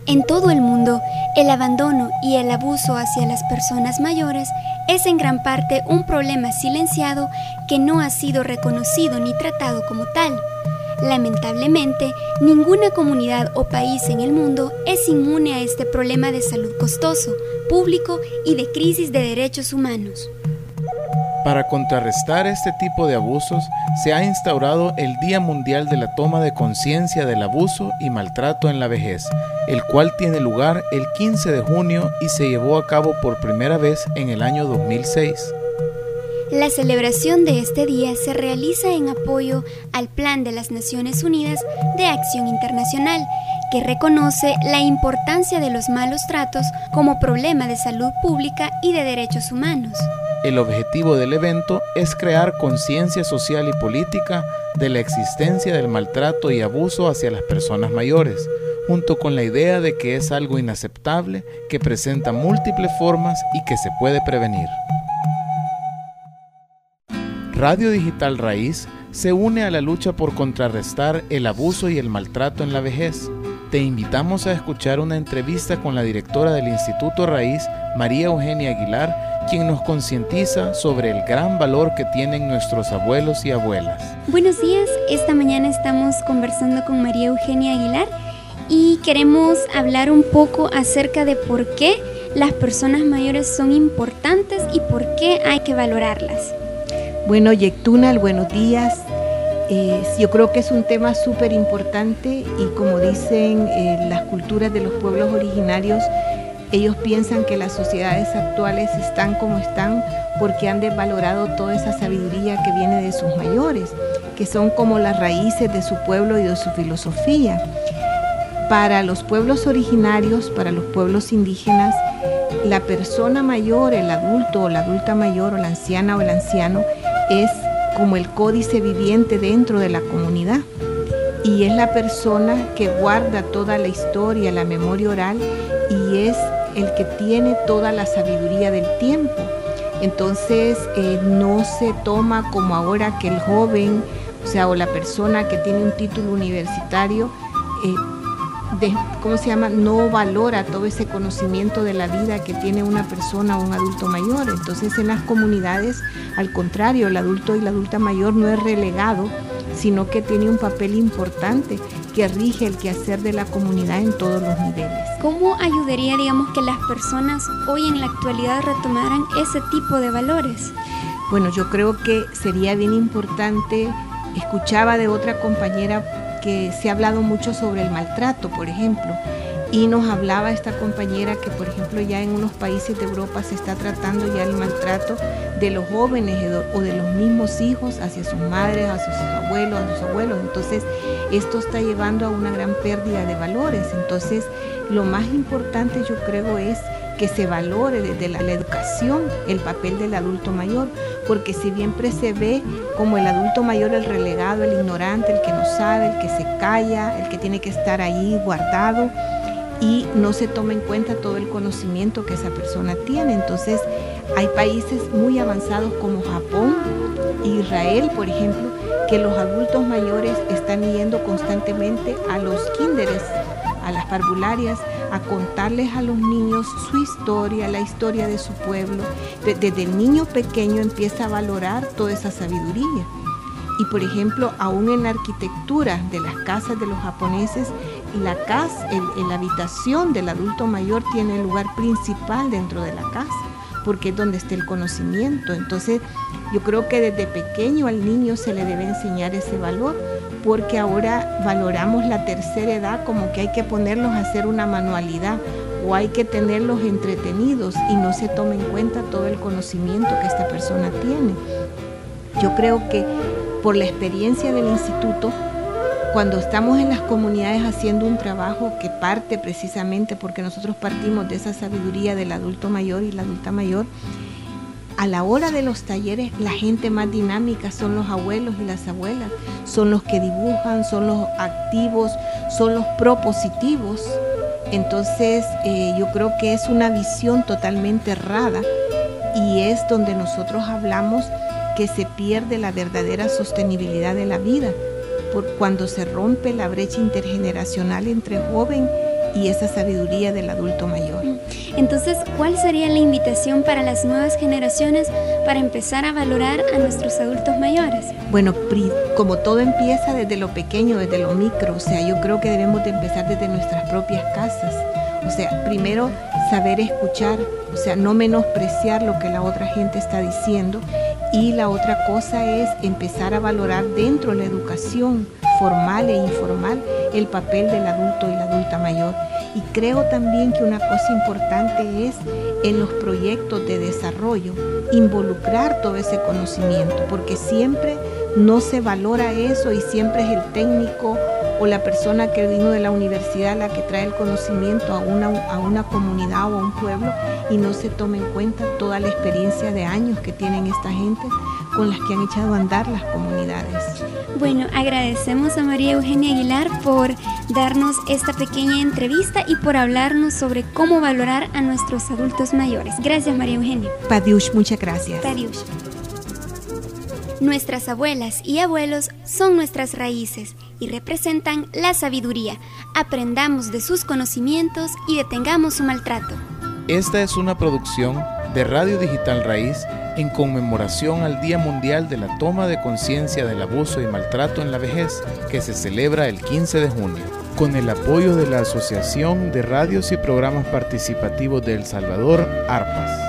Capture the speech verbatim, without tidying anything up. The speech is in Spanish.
En todo el mundo, el abandono y el abuso hacia las personas mayores es en gran parte un problema silenciado que no ha sido reconocido ni tratado como tal. Lamentablemente, ninguna comunidad o país en el mundo es inmune a este problema de salud costoso, público y de crisis de derechos humanos. Para contrarrestar este tipo de abusos, se ha instaurado el Día Mundial de la Toma de Conciencia del Abuso y Maltrato en la Vejez, el cual tiene lugar el quince de junio y se llevó a cabo por primera vez en el año dos mil seis. La celebración de este día se realiza en apoyo al Plan de las Naciones Unidas de Acción Internacional, que reconoce la importancia de los malos tratos como problema de salud pública y de derechos humanos. El objetivo del evento es crear conciencia social y política de la existencia del maltrato y abuso hacia las personas mayores, junto con la idea de que es algo inaceptable, que presenta múltiples formas y que se puede prevenir. Radio Digital Raíz se une a la lucha por contrarrestar el abuso y el maltrato en la vejez. Te invitamos a escuchar una entrevista con la directora del Instituto Raíz, María Eugenia Aguilar, quien nos concientiza sobre el gran valor que tienen nuestros abuelos y abuelas. Buenos días, esta mañana estamos conversando con María Eugenia Aguilar y queremos hablar un poco acerca de por qué las personas mayores son importantes y por qué hay que valorarlas. Bueno, Yectunal, buenos días. Eh, yo creo que es un tema súper importante y como dicen eh, las culturas de los pueblos originarios, ellos piensan que las sociedades actuales están como están porque han desvalorado toda esa sabiduría que viene de sus mayores, que son como las raíces de su pueblo y de su filosofía. Para los pueblos originarios, para los pueblos indígenas, la persona mayor, el adulto o la adulta mayor o la anciana o el anciano es como el códice viviente dentro de la comunidad y es la persona que guarda toda la historia, la memoria oral y es el que tiene toda la sabiduría del tiempo. Entonces eh, no se toma como ahora que el joven, o sea, o la persona que tiene un título universitario, eh, de, ¿cómo se llama? No valora todo ese conocimiento de la vida que tiene una persona o un adulto mayor. Entonces en las comunidades, al contrario, el adulto y la adulta mayor no es relegado, sino que tiene un papel importante que rige el quehacer de la comunidad en todos los niveles. ¿Cómo ayudaría, digamos, que las personas hoy en la actualidad retomaran ese tipo de valores? Bueno, yo creo que sería bien importante, escuchaba de otra compañera que se ha hablado mucho sobre el maltrato, por ejemplo, y nos hablaba esta compañera que, por ejemplo, ya en unos países de Europa se está tratando ya el maltrato de los jóvenes o de los mismos hijos hacia sus madres, hacia sus abuelos, a sus abuelos. Entonces, esto está llevando a una gran pérdida de valores. Entonces, lo más importante yo creo es que se valore desde la, la educación el papel del adulto mayor, porque si siempre se ve como el adulto mayor el relegado, el ignorante, el que no sabe, el que se calla, el que tiene que estar ahí guardado, y no se toma en cuenta todo el conocimiento que esa persona tiene. Entonces hay países muy avanzados como Japón e Israel, por ejemplo, que los adultos mayores están yendo constantemente a los kinderes, a las parvularias, a contarles a los niños su historia, la historia de su pueblo. Desde el niño pequeño empieza a valorar toda esa sabiduría. Y por ejemplo, aún en la arquitectura de las casas de los japoneses, la casa, el, el, la habitación del adulto mayor tiene el lugar principal dentro de la casa, porque es donde está el conocimiento. Entonces, yo creo que desde pequeño al niño se le debe enseñar ese valor, porque ahora valoramos la tercera edad como que hay que ponerlos a hacer una manualidad o hay que tenerlos entretenidos y no se toma en cuenta todo el conocimiento que esta persona tiene. Yo creo que por la experiencia del instituto, cuando estamos en las comunidades haciendo un trabajo que parte precisamente porque nosotros partimos de esa sabiduría del adulto mayor y la adulta mayor, a la hora de los talleres la gente más dinámica son los abuelos y las abuelas, son los que dibujan, son los activos, son los propositivos. Entonces eh, yo creo que es una visión totalmente errada y es donde nosotros hablamos que se pierde la verdadera sostenibilidad de la vida, por cuando se rompe la brecha intergeneracional entre joven y esa sabiduría del adulto mayor. Entonces, ¿cuál sería la invitación para las nuevas generaciones para empezar a valorar a nuestros adultos mayores? Bueno, como todo empieza desde lo pequeño, desde lo micro, o sea, yo creo que debemos de empezar desde nuestras propias casas. O sea, primero saber escuchar, o sea, no menospreciar lo que la otra gente está diciendo. Y la otra cosa es empezar a valorar dentro de la educación formal e informal el papel del adulto y la adulta mayor. Y creo también que una cosa importante es en los proyectos de desarrollo involucrar todo ese conocimiento, porque siempre no se valora eso y siempre es el técnico o la persona que vino de la universidad la que trae el conocimiento a una, a una comunidad o a un pueblo y no se toma en cuenta toda la experiencia de años que tienen esta gente con las que han echado a andar las comunidades. Bueno, agradecemos a María Eugenia Aguilar por darnos esta pequeña entrevista y por hablarnos sobre cómo valorar a nuestros adultos mayores. Gracias, María Eugenia. Padiush, muchas gracias. Padiush. Nuestras abuelas y abuelos son nuestras raíces y representan la sabiduría. Aprendamos de sus conocimientos y detengamos su maltrato. Esta es una producción de Radio Digital Raíz en conmemoración al Día Mundial de la Toma de Conciencia del Abuso y Maltrato en la Vejez, que se celebra el quince de junio, con el apoyo de la Asociación de Radios y Programas Participativos de El Salvador, ARPAS.